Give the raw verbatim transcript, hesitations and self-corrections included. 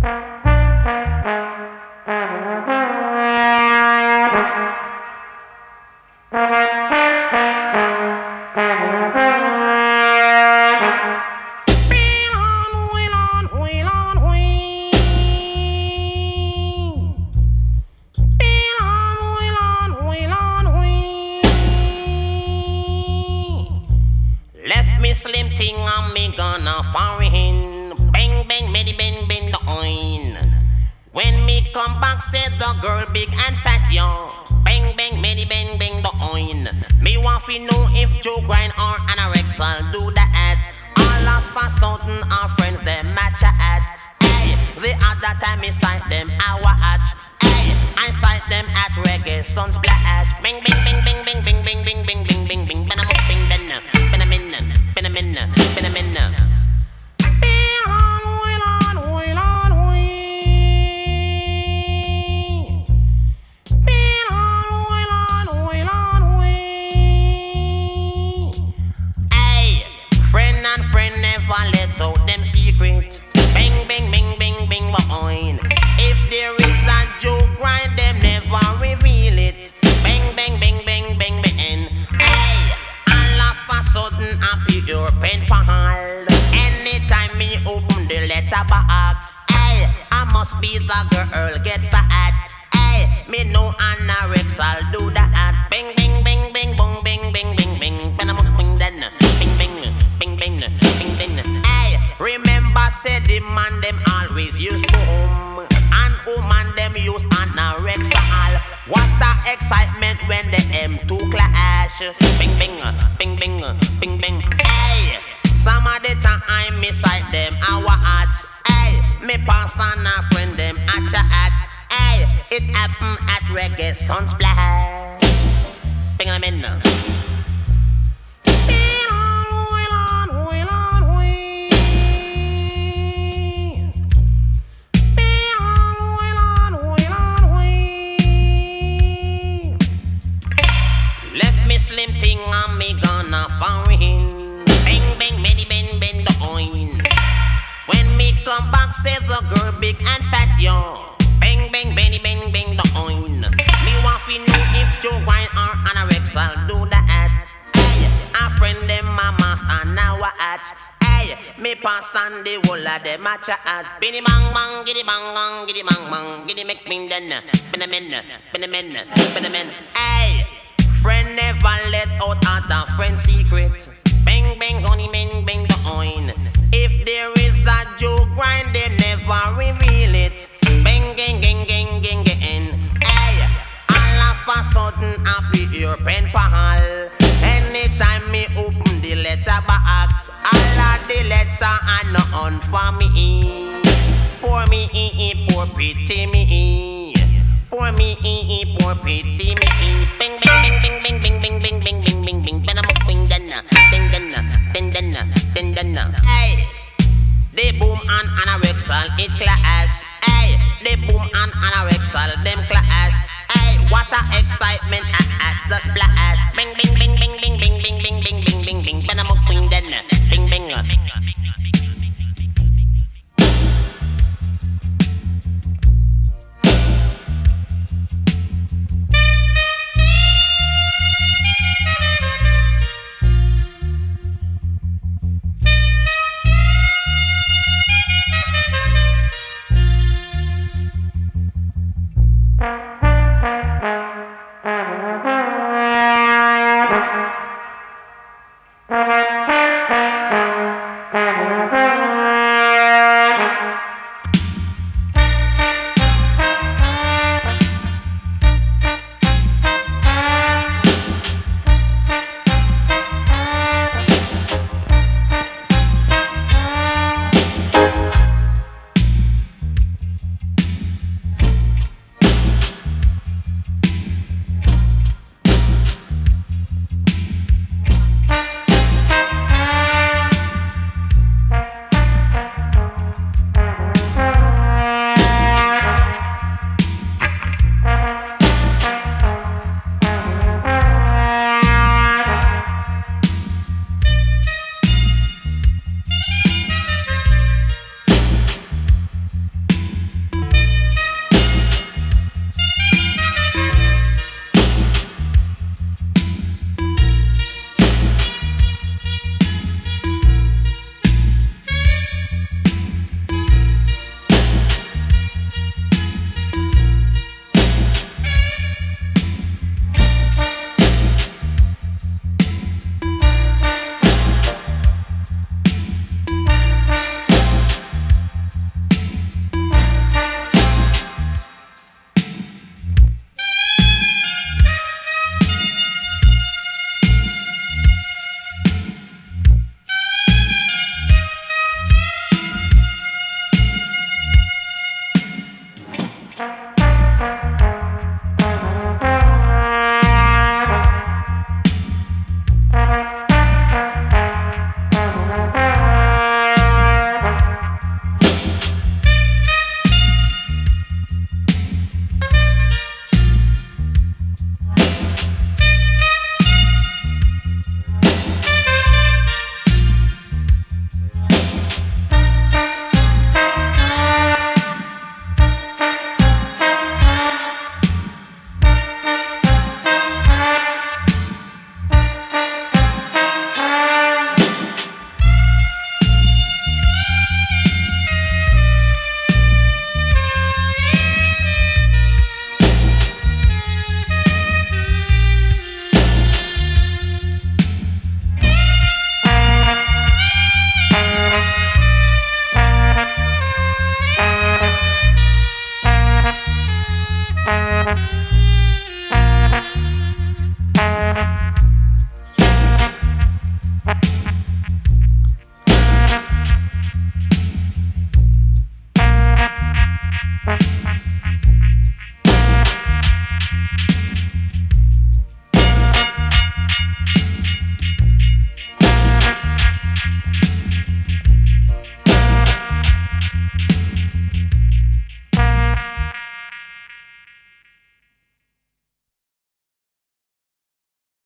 Slim thing on me gonna foreign. Bang bang, many bang bang the oin. When me come back, said the girl big and fat yo. Bang bang, many bang bang the oin. Me want to know if Joe grind or anorexia do that. All of a sudden our friends them match a at. Hey, the other time me sight them our at. Hey, I sight them at reggae sons blast. Bang bang bang bang bang bang bang bang bang bang bang bang. Bang bang bang bang bang. Been a minute, been a minute. Hey, friend and friend never let out them secrets. Bang, bang, bang, bang, bang, boing. If there is that joke grind, them never reveal it. Bang, bang, bang, bang, bang, bang. Hey, all of a sudden I pick your pen for hold. Anytime me open the letterbox, hey, I must be the girl get fat. Hey, me no anorexia, I'll do that. Bang, bang, bang, bang, bong, bang, bang, bang, bang. Bang, bang, bang, bang, bang, bang, bang. Hey, remember said the man them always use boom, and woman them use anorexia. What the excitement when the M two clash. Bing bing, bing bing, bing bing. Hey, some of the time I miss sight them our hearts. Hey, me pass on a friend them at your at. Hey, it happen at reggae sunsplash. Bing a minute. Slim thing on me gonna foreign. Bang bang, many bang bang the oin. When me come back, say the girl big and fat yo. Bang bang, bang bang bang the oin. Me want to know if Joe grind or anorexia do that. Hey, a friend them mama and now at. Hey, me pass on the whole of them match at. Binny bang bang, giddy bang bang, giddy bang bang, giddy make me then. Bin a min, bin a min, bin a min. Hey. Friend never let out other friend secret. Bang bang only bang bang the oin. If there is that joke grind, they never reveal it. Bang gang gang gang gang gang. Hey, all of a sudden I pick your pen pal. Anytime me open the letterbox, all of the letter are not on for me. Poor me, poor pretty me. Poor me, poor pretty me. Bang bang bang bang bang bang bang bang bang bang bang bang. Bang bang dana, ding dana, ding dana, ding dana. Hey, they boom and anorexia it clash. Hey, they boom and anorexia them clash. Hey, what a excitement at, at the splash. Bang bang bang bang bang bang bang bang bang bang bang. Bang bang dana.